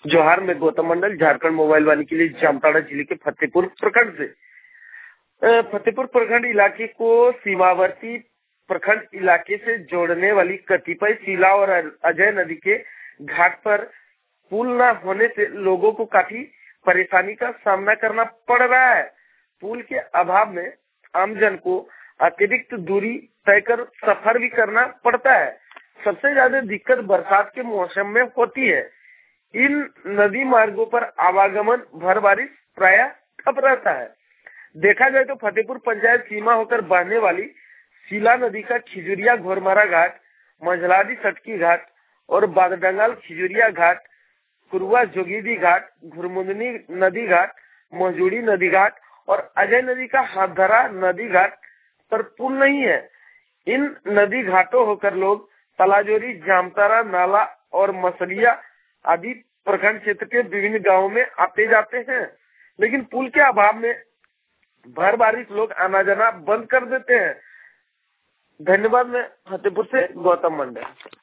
जोहार में गौतम मंडल, झारखंड मोबाइल वाणी के लिए जामताड़ा जिले के फतेहपुर प्रखंड से। फतेहपुर प्रखंड इलाके को सीमावर्ती प्रखंड इलाके से जोड़ने वाली कतिपय शिला और अजय नदी के घाट पर पुल न होने से लोगों को काफी परेशानी का सामना करना पड़ रहा है। पुल के अभाव में आमजन को अतिरिक्त दूरी तय कर सफर भी करना पड़ता है। सबसे ज्यादा दिक्कत बरसात के मौसम में होती है। इन नदी मार्गों पर आवागमन भर बारिश प्रायः ठप रहता है। देखा जाए तो फतेहपुर पंचायत सीमा होकर बहने वाली शिला नदी का खिजुरिया घोरमारा घाट, मंझलादी सटकी घाट और बागडंगाल खिजुरिया घाट, कुरुआ जोगीदी घाट, घुरमुंदनी नदी घाट, मौजूड़ी नदी घाट और अजय नदी का हाथधरा नदी घाट पर पुल नहीं है। इन नदी घाटों होकर लोग तलाजोरी, जामतारा, नाला और मसलिया आदि प्रखंड क्षेत्र के विभिन्न गांवों में आते जाते हैं, लेकिन पुल के अभाव में भर बारिश लोग आना जाना बंद कर देते हैं। धन्यवाद। मैं फतेहपुर से गौतम मंडल।